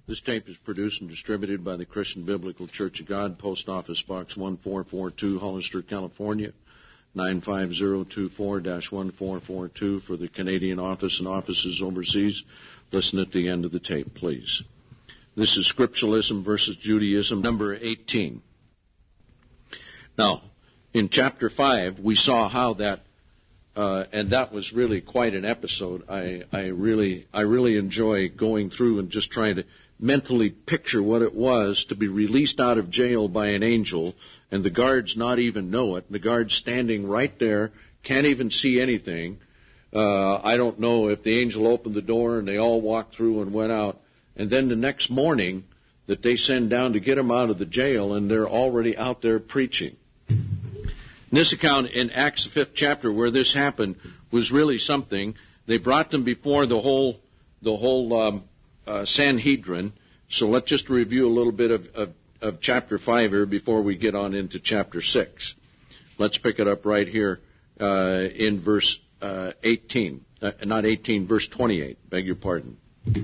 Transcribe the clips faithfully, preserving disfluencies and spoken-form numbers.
This tape is produced and distributed by the Christian Biblical Church of God, Post Office Box one four four two, Hollister, California, nine five zero two four dash one four four two for the Canadian office and offices overseas. Listen at the end of the tape, please. This is Scripturalism versus Judaism, number eighteen. Now, in chapter five, we saw how that, uh, and that was really quite an episode. I, I really, I really enjoy going through and just trying to mentally picture what it was to be released out of jail by an angel, and the guards not even know it. The guards standing right there, can't even see anything. Uh, I don't know if the angel opened the door and they all walked through and went out. And then the next morning that they send down to get them out of the jail, and they're already out there preaching. In this account in Acts, the fifth chapter, where this happened, was really something. They brought them before the whole the whole um, uh, Sanhedrin. So let's just review a little bit of, of, of chapter five here before we get on into chapter six. Let's pick it up right here uh, in verse uh, eighteen, uh, not eighteen, verse twenty-eight. Beg your pardon.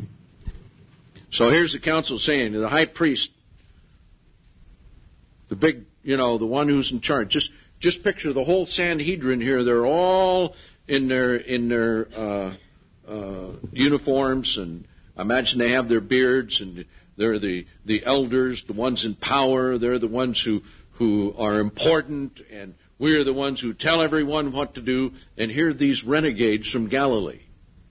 So here's the council saying to the high priest, the big, you know, the one who's in charge. Just, just picture the whole Sanhedrin here. They're all in their in their uh, uh, uniforms, and I imagine they have their beards, and they're the the elders, the ones in power. They're the ones who who are important, and we're the ones who tell everyone what to do. And here are these renegades from Galilee.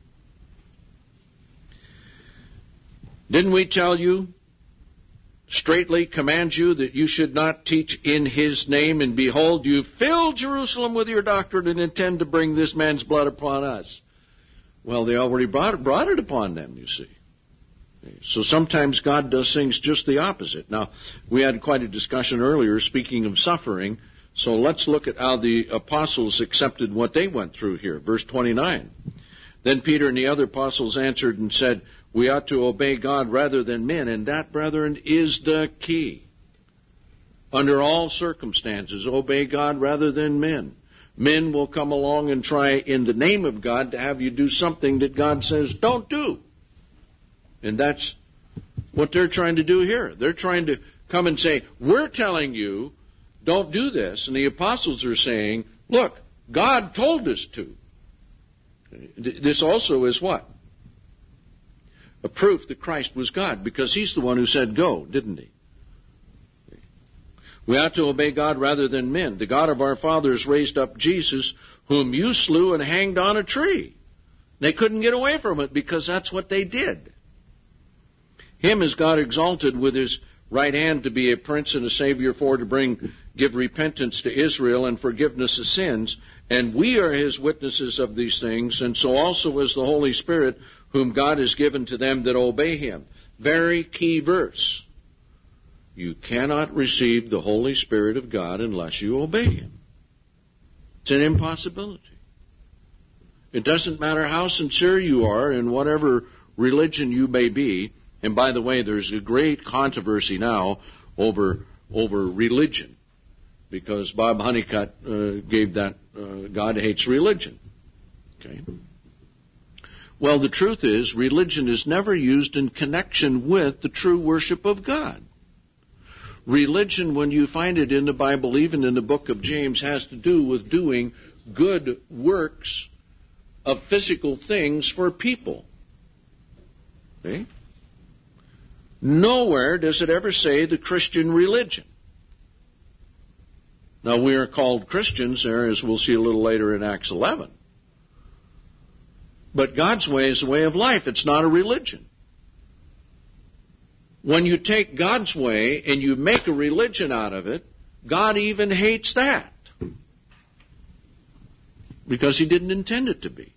Didn't we tell you, straightly command you, that you should not teach in his name? And behold, you fill Jerusalem with your doctrine and intend to bring this man's blood upon us. Well, they already brought it, brought it upon them, you see. So sometimes God does things just the opposite. Now, we had quite a discussion earlier, speaking of suffering. So let's look at how the apostles accepted what they went through here. Verse twenty-nine. Then Peter and the other apostles answered and said, we ought to obey God rather than men, and that, brethren, is the key. Under all circumstances, obey God rather than men. Men will come along and try in the name of God to have you do something that God says don't do. And that's what they're trying to do here. They're trying to come and say, we're telling you, don't do this. And the apostles are saying, look, God told us to. This also is what? A proof that Christ was God, because he's the one who said go, didn't he? We ought to obey God rather than men. The God of our fathers raised up Jesus, whom you slew and hanged on a tree. They couldn't get away from it because that's what they did. Him has God exalted with his right hand to be a prince and a savior for to bring, give repentance to Israel and forgiveness of sins. And we are his witnesses of these things, and so also is the Holy Spirit, whom God has given to them that obey him. Very key verse. You cannot receive the Holy Spirit of God unless you obey him. It's an impossibility. It doesn't matter how sincere you are in whatever religion you may be. And by the way, there's a great controversy now over over religion, because Bob Honeycutt uh, gave that uh, God hates religion. Okay. Well, the truth is, religion is never used in connection with the true worship of God. Religion, when you find it in the Bible, even in the book of James, has to do with doing good works of physical things for people. Okay? Nowhere does it ever say the Christian religion. Now, we are called Christians there, as we'll see a little later in Acts eleven. But God's way is a way of life. It's not a religion. When you take God's way and you make a religion out of it, God even hates that, because he didn't intend it to be.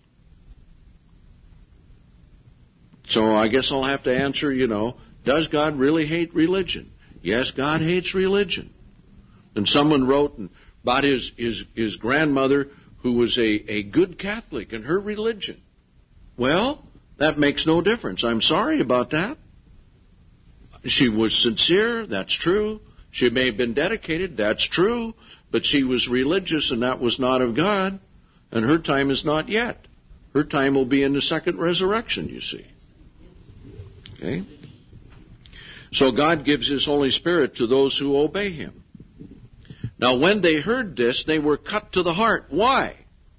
So I guess I'll have to answer, you know, does God really hate religion? Yes, God hates religion. And someone wrote about his, his, his grandmother, who was a, a good Catholic, and her religion. Well, that makes no difference. I'm sorry about that. She was sincere, that's true. She may have been dedicated, that's true. But she was religious, and that was not of God. And her time is not yet. Her time will be in the second resurrection, you see. Okay? So God gives His Holy Spirit to those who obey Him. Now when they heard this, they were cut to the heart. Why?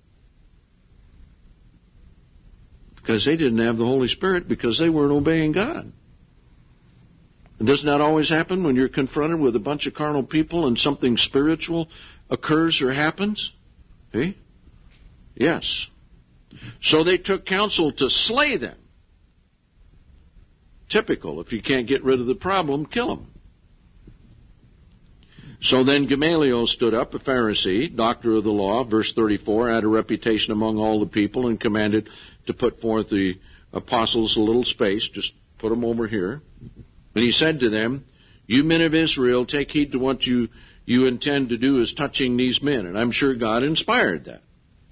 Because they didn't have the Holy Spirit, because they weren't obeying God. And doesn't that always happen when you're confronted with a bunch of carnal people and something spiritual occurs or happens? Eh? Yes. So they took counsel to slay them. Typical. If you can't get rid of the problem, kill them. So then Gamaliel stood up, a Pharisee, doctor of the law, verse thirty-four, had a reputation among all the people, and commanded to put forth the apostles a little space, just put them over here. And he said to them, you men of Israel, take heed to what you, you intend to do as touching these men. And I'm sure God inspired that.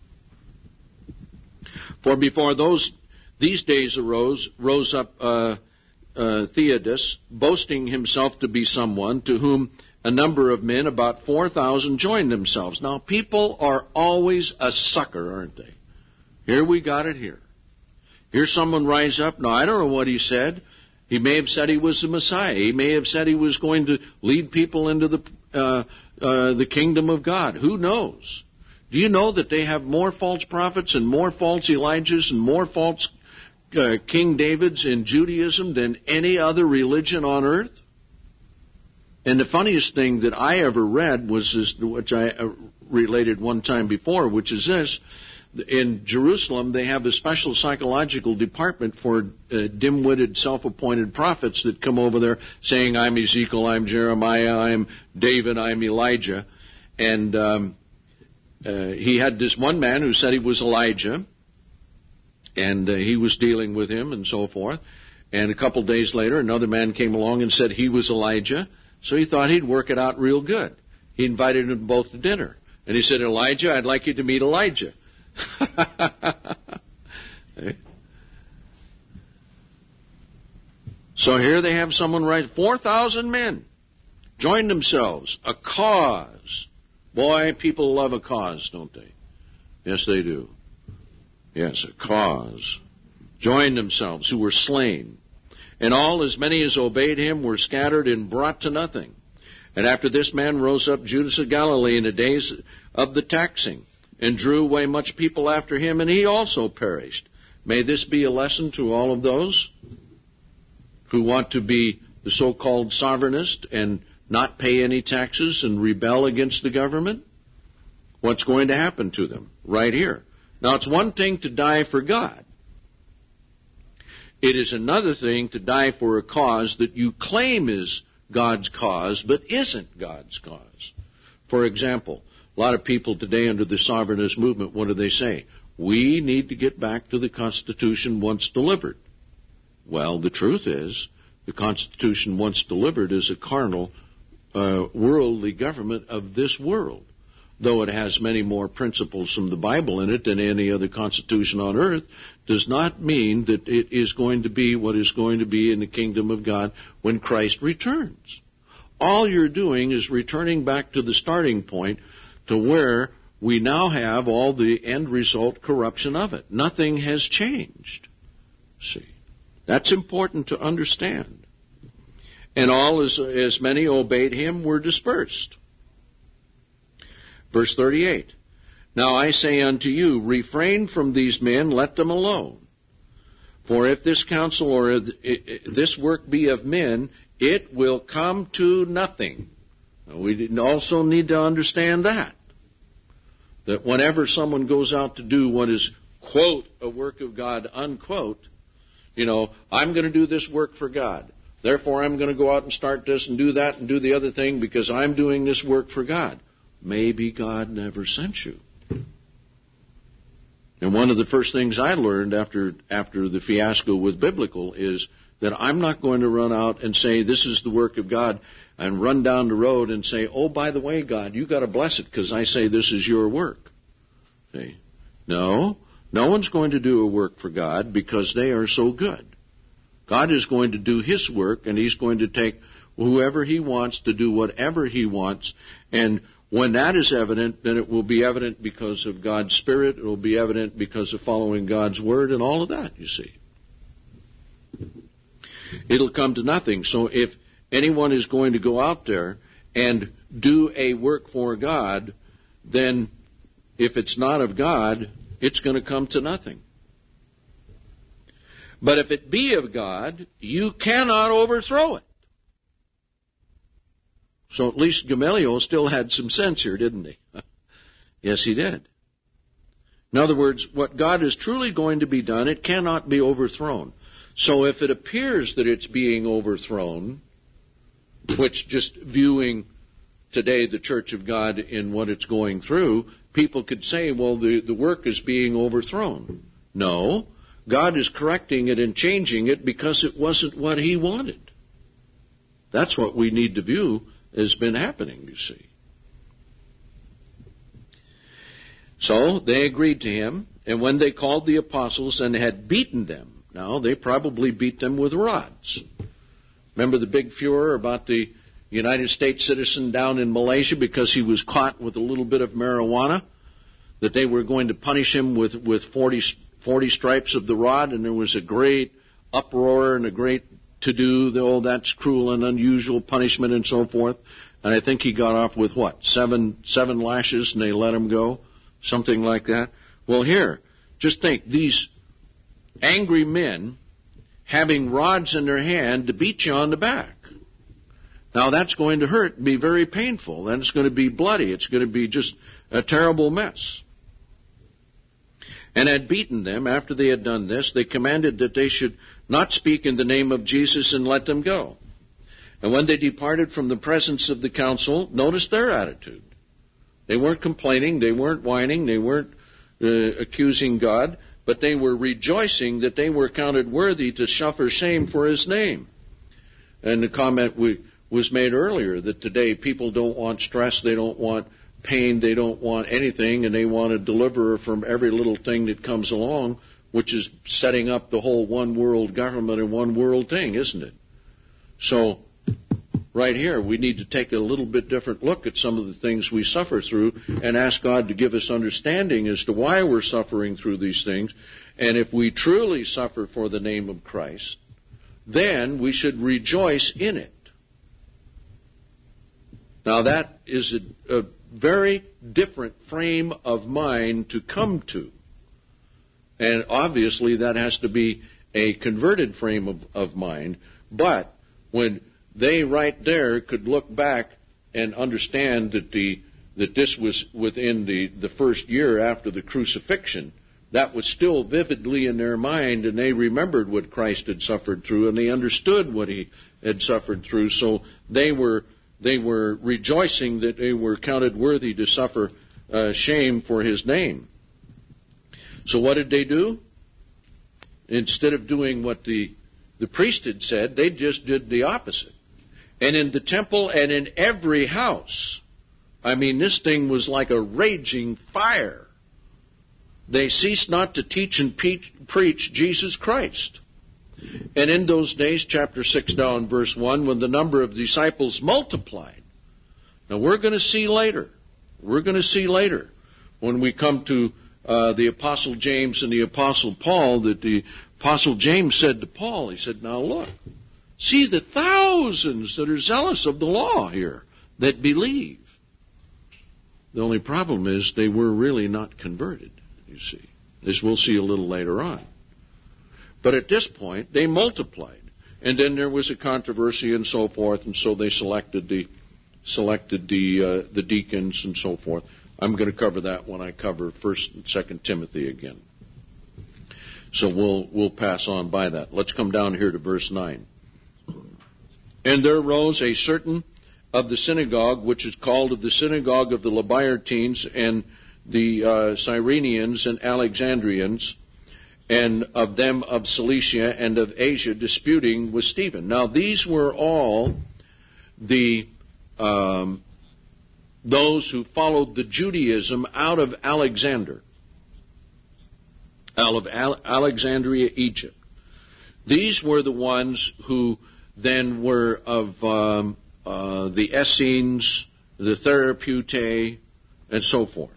For before those these days arose, rose up uh, uh, Theodas, boasting himself to be someone, to whom a number of men, about four thousand, joined themselves. Now, people are always a sucker, aren't they? Here we got it here. Here's someone rise up. Now, I don't know what he said. He may have said he was the Messiah. He may have said he was going to lead people into the uh, uh, the kingdom of God. Who knows? Do you know that they have more false prophets and more false Elijahs and more false uh, King Davids in Judaism than any other religion on earth? And the funniest thing that I ever read was this, which I related one time before, which is this. In Jerusalem, they have a special psychological department for uh, dim-witted, self-appointed prophets that come over there saying, I'm Ezekiel, I'm Jeremiah, I'm David, I'm Elijah. And um, uh, he had this one man who said he was Elijah, and uh, he was dealing with him and so forth. And a couple days later, another man came along and said he was Elijah. So he thought he'd work it out real good. He invited them both to dinner. And he said, Elijah, I'd like you to meet Elijah. So here they have someone write, four thousand men joined themselves. A cause. Boy, people love a cause, don't they? Yes, they do. Yes, a cause. Joined themselves, who were slain. And all, as many as obeyed him, were scattered and brought to nothing. And after this man rose up Judas of Galilee in the days of the taxing, and drew away much people after him, and he also perished. May this be a lesson to all of those who want to be the so-called sovereignist and not pay any taxes and rebel against the government. What's going to happen to them? Right here. Now, it's one thing to die for God. It is another thing to die for a cause that you claim is God's cause, but isn't God's cause. For example, a lot of people today under the sovereignist movement, what do they say? We need to get back to the Constitution once delivered. Well, the truth is, the Constitution once delivered is a carnal, uh, worldly government of this world. Though it has many more principles from the Bible in it than any other constitution on earth, does not mean that it is going to be what is going to be in the kingdom of God when Christ returns. All you're doing is returning back to the starting point to where we now have all the end result corruption of it. Nothing has changed. See, that's important to understand. And all, as, as many obeyed him, were dispersed. Verse thirty-eight, now I say unto you, refrain from these men, let them alone. For if this counsel or this work be of men, it will come to nothing. We also need to understand that. That whenever someone goes out to do what is, quote, a work of God, unquote, you know, I'm going to do this work for God. Therefore, I'm going to go out and start this and do that and do the other thing because I'm doing this work for God. Maybe God never sent you. And one of the first things I learned after after the fiasco with Biblical is that I'm not going to run out and say this is the work of God and run down the road and say, oh, by the way, God, you got to bless it because I say this is your work. See? No, no one's going to do a work for God because they are so good. God is going to do his work, and he's going to take whoever he wants to do whatever he wants. And when that is evident, then it will be evident because of God's Spirit. It will be evident because of following God's Word and all of that, you see. It'll come to nothing. So if anyone is going to go out there and do a work for God, then if it's not of God, it's going to come to nothing. But if it be of God, you cannot overthrow it. So at least Gamaliel still had some sense here, didn't he? Yes, he did. In other words, what God is truly going to be done, it cannot be overthrown. So if it appears that it's being overthrown, which just viewing today the Church of God in what it's going through, people could say, well, the, the work is being overthrown. No, God is correcting it and changing it because it wasn't what He wanted. That's what we need to view has been happening, you see. So they agreed to him, and when they called the apostles and had beaten them, now they probably beat them with rods. Remember the big furor about the United States citizen down in Malaysia because he was caught with a little bit of marijuana, that they were going to punish him with, with forty, forty stripes of the rod, and there was a great uproar and a great to-do, oh, that's cruel and unusual punishment and so forth. And I think he got off with what, seven, seven lashes, and they let him go? Something like that. Well, here, just think, these angry men having rods in their hand to beat you on the back. Now, that's going to hurt and be very painful. Then it's going to be bloody. It's going to be just a terrible mess. And had beaten them. After they had done this, they commanded that they should not speak in the name of Jesus and let them go. And when they departed from the presence of the council, notice their attitude. They weren't complaining, they weren't whining, they weren't uh, accusing God, but they were rejoicing that they were counted worthy to suffer shame for His name. And the comment we, was made earlier that today people don't want stress, they don't want pain, they don't want anything, and they want a deliverer from every little thing that comes along, which is setting up the whole one world government and one world thing, isn't it? So, right here, we need to take a little bit different look at some of the things we suffer through and ask God to give us understanding as to why we're suffering through these things. And if we truly suffer for the name of Christ, then we should rejoice in it. Now that is a, a very different frame of mind to come to. And obviously that has to be a converted frame of, of mind. But when they right there could look back and understand that the that this was within the, the first year after the crucifixion, that was still vividly in their mind, and they remembered what Christ had suffered through, and they understood what He had suffered through. So they were they were rejoicing that they were counted worthy to suffer uh, shame for His name. So what did they do? Instead of doing what the the priest had said, they just did the opposite. And in the temple and in every house, I mean, this thing was like a raging fire. They ceased not to teach and preach Jesus Christ. And in those days, chapter six down, verse one, when the number of disciples multiplied. Now, we're going to see later. We're going to see later when we come to uh, the Apostle James and the Apostle Paul that the Apostle James said to Paul, he said, now look, see the thousands that are zealous of the law here, that believe. The only problem is they were really not converted, you see. As we'll see a little later on. But at this point, they multiplied. And then there was a controversy and so forth, and so they selected the selected the uh, the deacons and so forth. I'm going to cover that when I cover First and Second Timothy again. So we'll we'll pass on by that. Let's come down here to verse nine. And there arose a certain of the synagogue, which is called of the synagogue of the Labyartines and the uh, Cyrenians and Alexandrians, and of them of Cilicia and of Asia, disputing with Stephen. Now these were all the um, those who followed the Judaism out of Alexander, out of Al- Alexandria, Egypt. These were the ones who then were of um, uh, the Essenes, the Therapeutae, and so forth.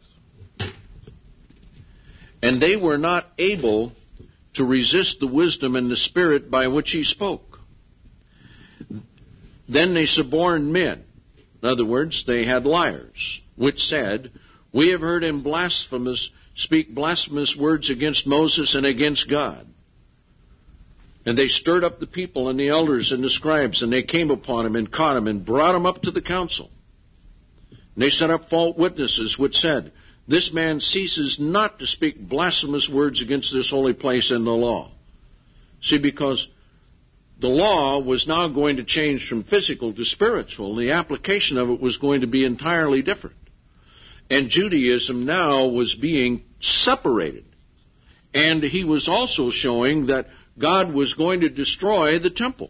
And they were not able to resist the wisdom and the spirit by which he spoke. Then they suborned men. In other words, they had liars, which said, we have heard him blasphemous, speak blasphemous words against Moses and against God. And they stirred up the people and the elders and the scribes, and they came upon him and caught him and brought him up to the council. And they set up false witnesses, which said, this man ceases not to speak blasphemous words against this holy place and the law. See, because the law was now going to change from physical to spiritual, and the application of it was going to be entirely different. And Judaism now was being separated. And he was also showing that God was going to destroy the temple,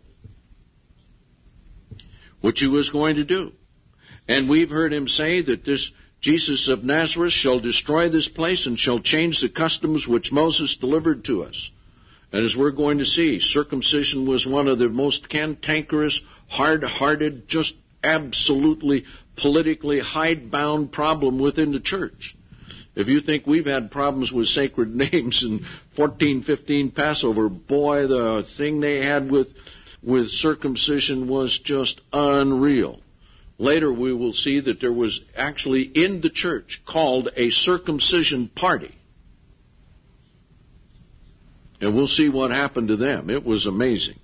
which he was going to do. And we've heard him say that this Jesus of Nazareth shall destroy this place and shall change the customs which Moses delivered to us. And as we're going to see, circumcision was one of the most cantankerous, hard-hearted, just absolutely politically hidebound problem within the church. If you think we've had problems with sacred names in fourteen fifteen Passover, boy, the thing they had with with circumcision was just unreal. Later we will see that there was actually in the church called a circumcision party. And we'll see what happened to them. It was amazing.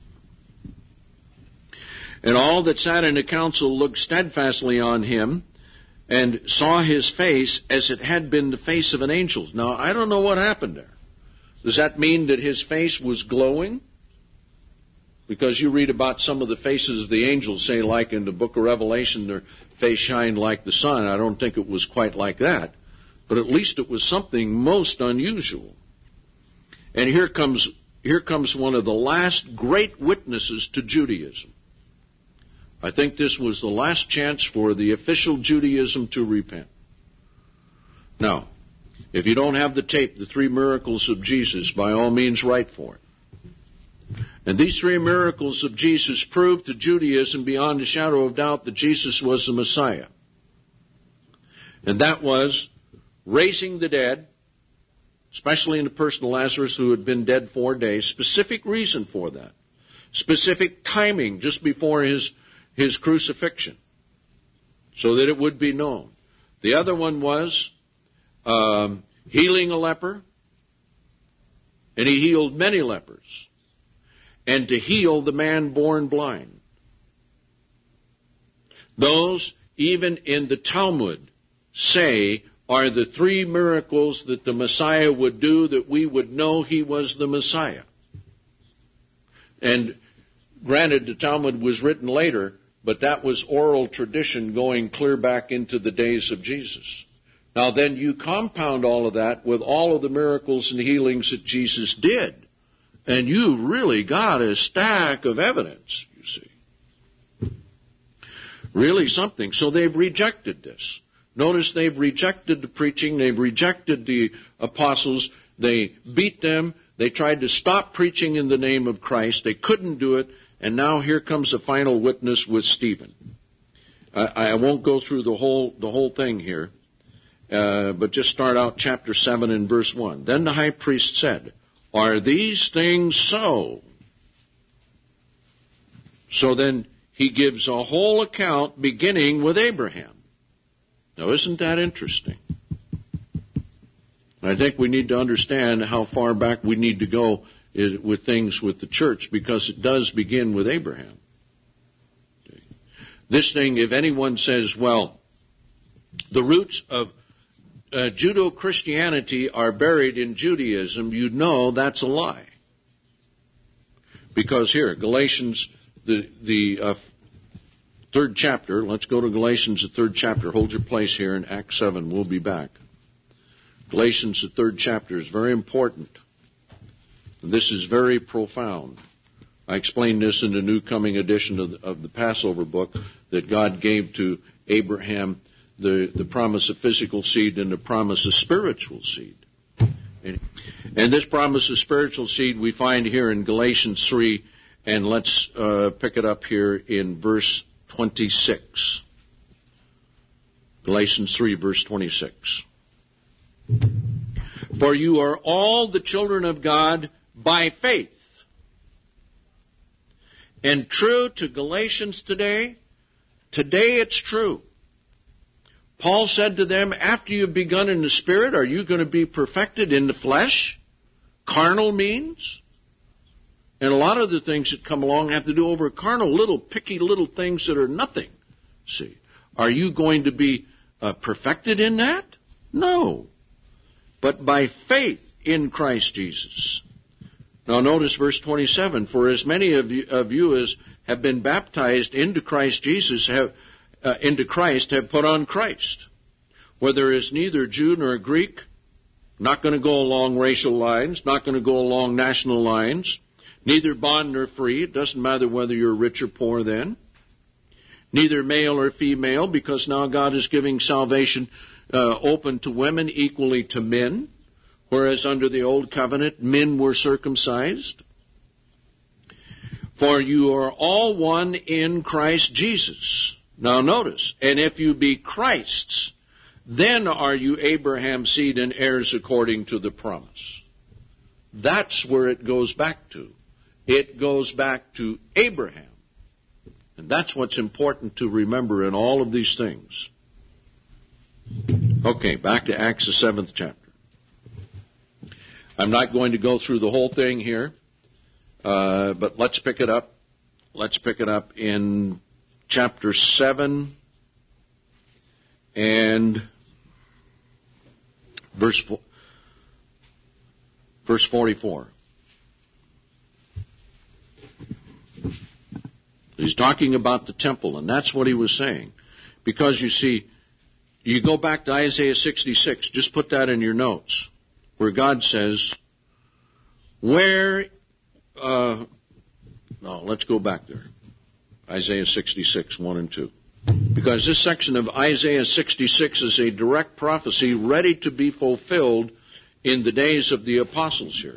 And all that sat in the council looked steadfastly on him, and saw his face as it had been the face of an angel. Now, I don't know what happened there. Does that mean that his face was glowing? Because you read about some of the faces of the angels, say like in the book of Revelation, their face shined like the sun. I don't think it was quite like that. But at least it was something most unusual. And here comes, here comes one of the last great witnesses to Judaism. I think this was the last chance for the official Judaism to repent. Now, if you don't have the tape, the three miracles of Jesus, by all means write for it. And these three miracles of Jesus proved to Judaism beyond a shadow of doubt that Jesus was the Messiah. And that was raising the dead, especially in the person of Lazarus who had been dead four days. Specific reason for that. Specific timing just before his his crucifixion, so that it would be known. The other one was um, healing a leper, and he healed many lepers, and to heal the man born blind. Those, even in the Talmud, say are the three miracles that the Messiah would do that we would know he was the Messiah. And granted, the Talmud was written later, but that was oral tradition going clear back into the days of Jesus. Now then you compound all of that with all of the miracles and healings that Jesus did, and you really got a stack of evidence, you see. Really something. So they've rejected this. Notice they've rejected the preaching, they've rejected the apostles, they beat them, they tried to stop preaching in the name of Christ, they couldn't do it. And now here comes the final witness with Stephen. I, I won't go through the whole the whole thing here, uh, but just start out chapter seven and verse one. Then the high priest said, "Are these things so?" So then he gives a whole account beginning with Abraham. Now isn't that interesting? I think we need to understand how far back we need to go with things with the church, because it does begin with Abraham. This thing, if anyone says, well, the roots of uh, Judo-Christianity are buried in Judaism, you know that's a lie. Because here, Galatians, the, the uh, third chapter, let's go to Galatians, the third chapter. Hold your place here in Acts seven. We'll be back. Galatians, the third chapter, is very important. This is very profound. I explained this in the new coming edition of the, of the Passover book, that God gave to Abraham the, the promise of physical seed and the promise of spiritual seed. And, and this promise of spiritual seed we find here in Galatians three, and let's uh, pick it up here in verse twenty-six. Galatians three, verse twenty-six. For you are all the children of God by faith. And true to Galatians today, today it's true. Paul said to them, after you've begun in the Spirit, are you going to be perfected in the flesh? Carnal means? And a lot of the things that come along have to do over carnal, little, picky little things that are nothing. See, are you going to be uh, perfected in that? No. But by faith in Christ Jesus. Now notice verse twenty-seven. For as many of you, of you as have been baptized into Christ Jesus, have uh, into Christ, have put on Christ. Where there is neither Jew nor Greek, not going to go along racial lines, not going to go along national lines, neither bond nor free. It doesn't matter whether you're rich or poor then. Neither male or female, because now God is giving salvation uh, open to women equally to men, whereas under the old covenant, men were circumcised. For you are all one in Christ Jesus. Now notice, and if you be Christ's, then are you Abraham's seed and heirs according to the promise. That's where it goes back to. It goes back to Abraham. And that's what's important to remember in all of these things. Okay, back to Acts, the seventh chapter. I'm not going to go through the whole thing here, uh, but let's pick it up. Let's pick it up in chapter seven and verse verse forty-four. He's talking about the temple, and that's what he was saying. Because, you see, you go back to Isaiah sixty-six, just put that in your notes, where God says, where, uh, no, let's go back there. Isaiah sixty-six, one and two. Because this section of Isaiah sixty-six is a direct prophecy ready to be fulfilled in the days of the apostles here.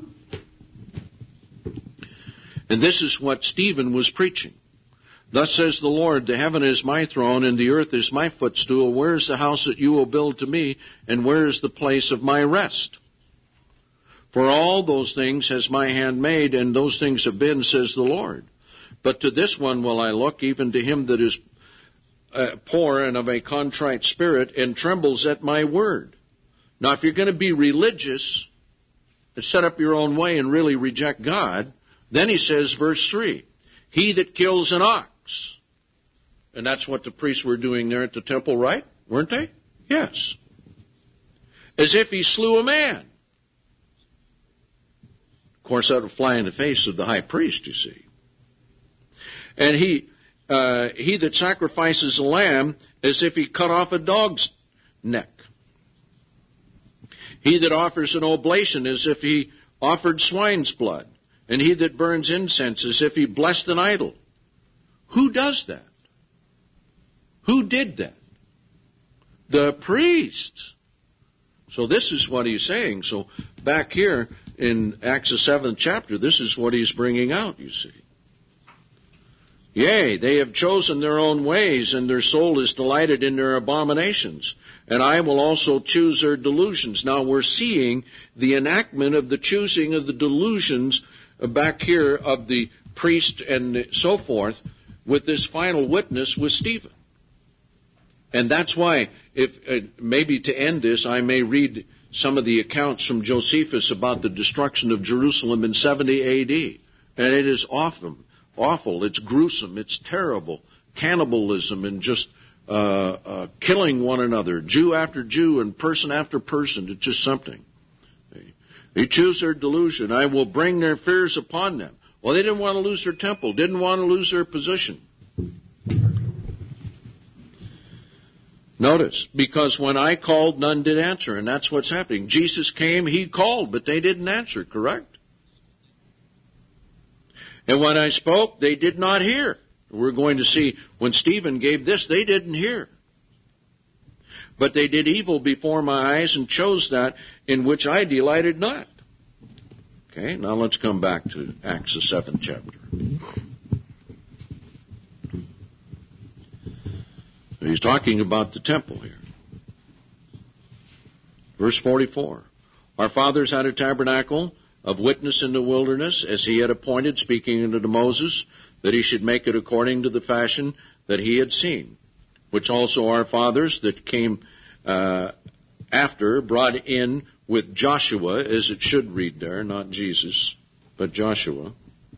And this is what Stephen was preaching. Thus says the Lord, the heaven is my throne, and the earth is my footstool. Where is the house that you will build to me, and where is the place of my rest? For all those things has my hand made, and those things have been, says the Lord. But to this one will I look, even to him that is uh, poor and of a contrite spirit, and trembles at my word. Now, if you're going to be religious and set up your own way and really reject God, then he says, verse three, he that kills an ox. And that's what the priests were doing there at the temple, right? Weren't they? Yes. As if he slew a man. Of course, that would fly in the face of the high priest, you see. And he, uh, he that sacrifices a lamb, as if he cut off a dog's neck. He that offers an oblation, as if he offered swine's blood. And he that burns incense, as if he blessed an idol. Who does that? Who did that? The priests. So this is what he's saying. So back here in Acts the seventh chapter, this is what he's bringing out, you see. Yea, they have chosen their own ways, and their soul is delighted in their abominations. And I will also choose their delusions. Now we're seeing the enactment of the choosing of the delusions back here of the priest and so forth with this final witness with Stephen. And that's why, if uh, maybe to end this, I may read some of the accounts from Josephus about the destruction of Jerusalem in seventy A D. And it is awful, awful. It's gruesome. It's terrible. Cannibalism and just uh, uh, killing one another, Jew after Jew and person after person. It's just something. They choose their delusion. I will bring their fears upon them. Well, they didn't want to lose their temple, didn't want to lose their position. Notice, because when I called, none did answer, and that's what's happening. Jesus came, he called, but they didn't answer, correct? And when I spoke, they did not hear. We're going to see when Stephen gave this, they didn't hear. But they did evil before my eyes and chose that in which I delighted not. Okay, now let's come back to Acts the seventh chapter. He's talking about the temple here. Verse forty-four. Our fathers had a tabernacle, of witness in the wilderness, as he had appointed, speaking unto Moses, that he should make it according to the fashion that he had seen, which also our fathers that came uh, after brought in with Joshua, as it should read there, not Jesus, but Joshua,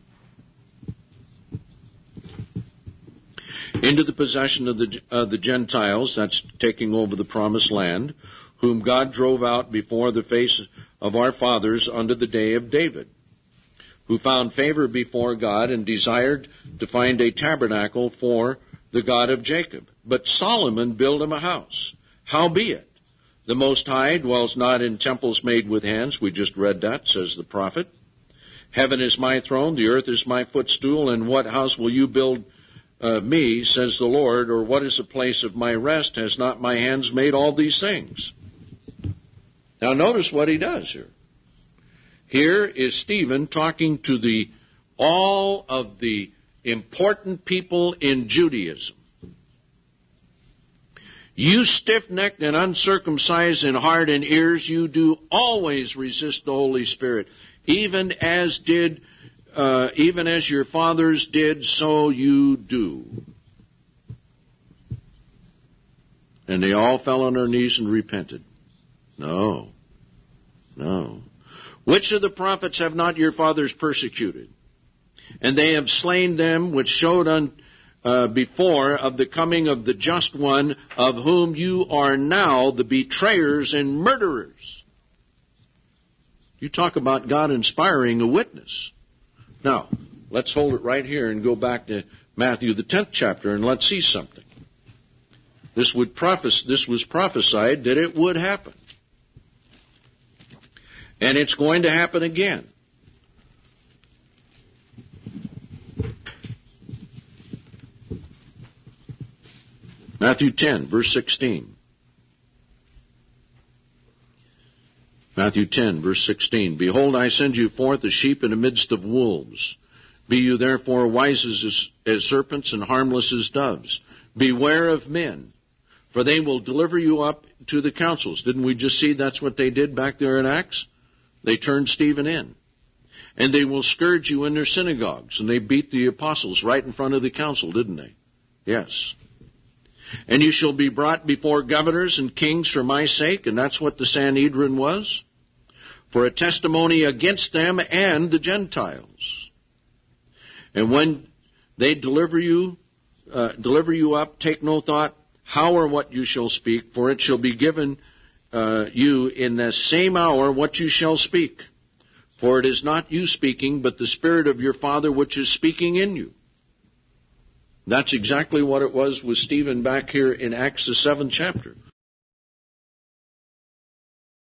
into the possession of the, uh, the Gentiles, that's taking over the promised land, whom God drove out before the face of our fathers unto the day of David, who found favor before God and desired to find a tabernacle for the God of Jacob. But Solomon built him a house. Howbeit, the Most High dwells not in temples made with hands. We just read that, says the prophet. Heaven is my throne, the earth is my footstool, and what house will you build uh, me, says the Lord, or what is the place of my rest? Has not my hands made all these things? Now notice what he does here. Here is Stephen talking to the all of the important people in Judaism. You stiff-necked and uncircumcised in heart and ears, you do always resist the Holy Spirit, even as did, uh, even as your fathers did, so you do. And they all fell on their knees and repented. No, no. Which of the prophets have not your fathers persecuted? And they have slain them which showed on uh, before of the coming of the just one, of whom you are now the betrayers and murderers. You talk about God inspiring a witness. Now, let's hold it right here and go back to Matthew the tenth chapter and let's see something. This would prophes- this was prophesied that it would happen. And it's going to happen again. Matthew ten, verse sixteen. Matthew ten, verse sixteen. Behold, I send you forth as sheep in the midst of wolves. Be you therefore wise as, as serpents and harmless as doves. Beware of men, for they will deliver you up to the councils. Didn't we just see that's what they did back there in Acts? They turned Stephen in. And they will scourge you in their synagogues. And they beat the apostles right in front of the council, didn't they? Yes. And you shall be brought before governors and kings for my sake, and that's what the Sanhedrin was, for a testimony against them and the Gentiles. And when they deliver you, uh, deliver you up, take no thought how or what you shall speak, for it shall be given uh, you in the same hour what you shall speak. For it is not you speaking, but the Spirit of your Father which is speaking in you. That's exactly what it was with Stephen back here in Acts the seventh chapter.